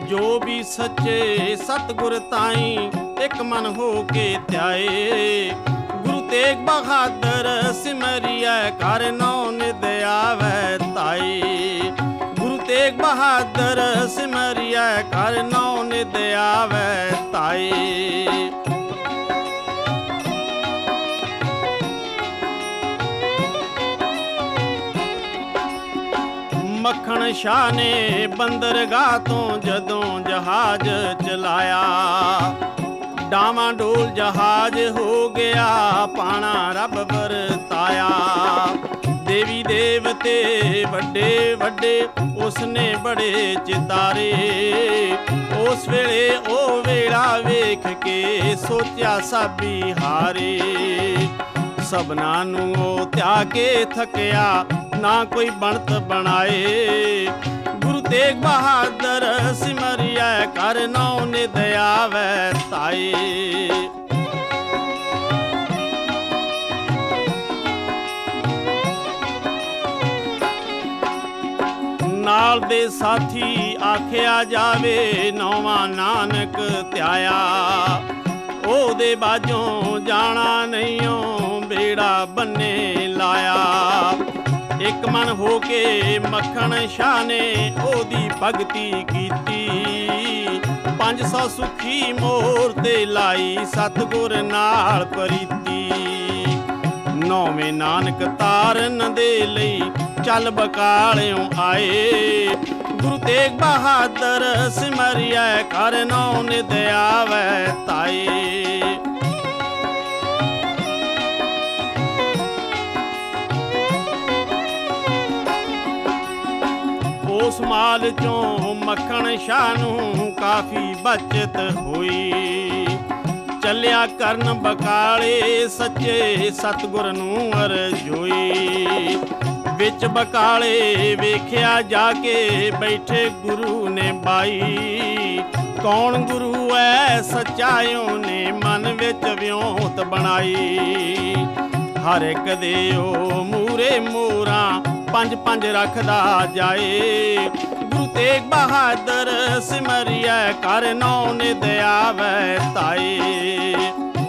जो भी सच्चे सतगुर ताई एक मन हो के त्याए। गुरु तेग बहादुर सिमरिया कर नौ निद आवे ताई। गुरु तेग बहादुर सिमरिया कर नौ निद आवे ताई। मक्खन शाह ने बंदरगाह तो जदों जहाज चलाया, डामाडोल जहाज हो गया पाना रब वरताया। देवी देवते वड्डे वड्डे उसने बड़े चितारे। उस वेले ओ वेला वेख के सोचा साबी हारे। सबना नूं ओ त्यागे थकिया ना कोई बनत बनाए। गुरु तेग बहादुर सिमरिया कर नौ निद आवे ताई। नाल दे साथी आखिया जावे नौवां नानक त्याया। ओदे बाजों जाना नहींओ बेड़ा बन्ने लाया। एक मन हो के मक्खन शाह ने ओदी भगती कीती। 500 सुखी मोर ते लाई सतगुर नाल प्रीति। नौवें नानक तारन दे लई चल बकालियों आए। गुरु तेग बहादुर सिमरिया कर नौ निद आवे ताई। उस माल चों मक्खन शाह नूं काफी बचत हुई। चलिया करन बकाले सच्चे सतगुर नूं अरजोई। विच बकाले वेखिया जाके बैठे गुरु ने बाई। कौन गुरु है सच्चाइयों ने मन विच व्योत बनाई। हर एक दे ओ मूरे मोरा 5-5 रखदा जाए। गुरु तेग बहादुर सिमरिया कर नौ निद आवे ताई।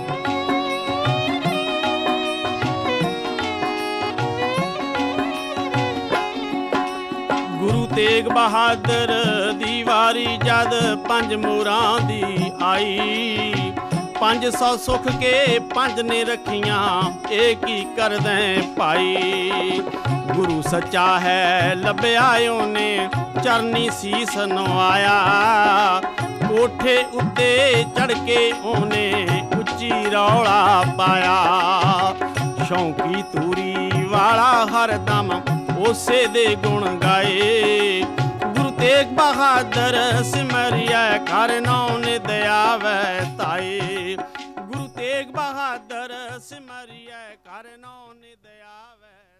गुरु तेग बहादुर दी वारी जद 5 मोरां दी आई। 500 सुख के 5 ने रखियां एक ही कर दें पाई। गुरु सच्चा है लभ्या ओने चरनी सीस नवाया। कोठे उत्ते चढ़ के ओने उच्ची रौला पाया। शौकी तूरी वाला हरदम उसे दे गुण गाए। गुरु तेग बहादुर सिमरिया कर नौ निद आवे ताई। गुरु तेग बहादुर सिमरिया कर नौ निद आवे।